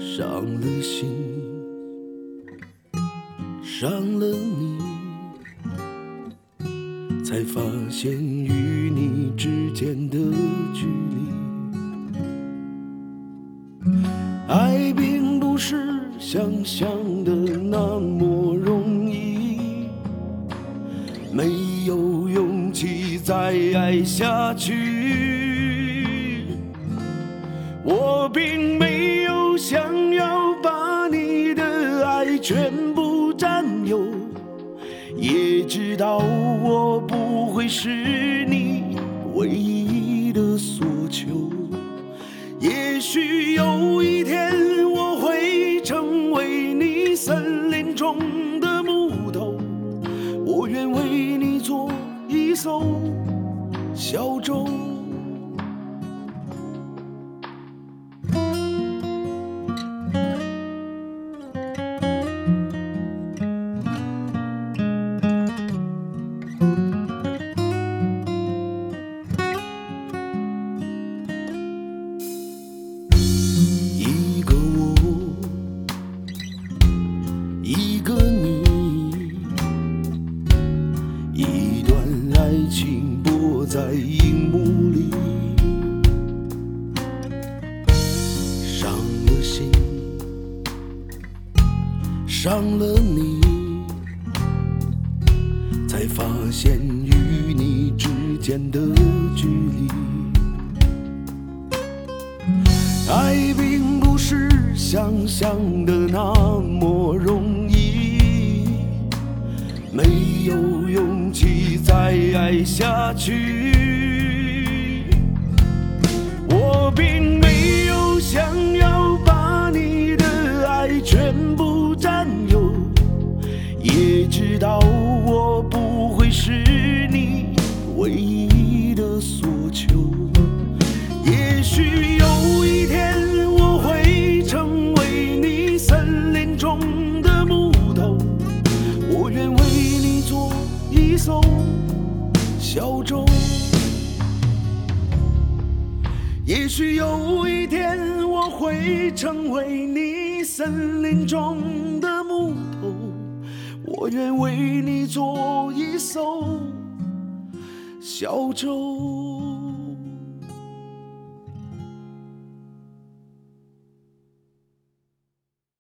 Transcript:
伤了心，伤了你，才发现与你之间的距离。爱并不是想象的那么容易，没有勇气再爱下去。我并没有想要把你的爱全部占有，也知道我不会是你唯一的所求。也许有一天我会成为你森林中的木头，我愿为你做一艘小舟。一个我，一个你，一段爱情播在荧幕里，伤了心，伤了你，才发现与你之间的距离。爱并不是想象的那么容易，没有勇气再爱下去。我并没有想要把你的爱全部占有，也知道我不会是你唯一的所求。也许有一天我会成为你森林中的木头，我愿为你做一艘小舟。也许有一天我会成为你森林中的木头，我愿为你做一艘小舟。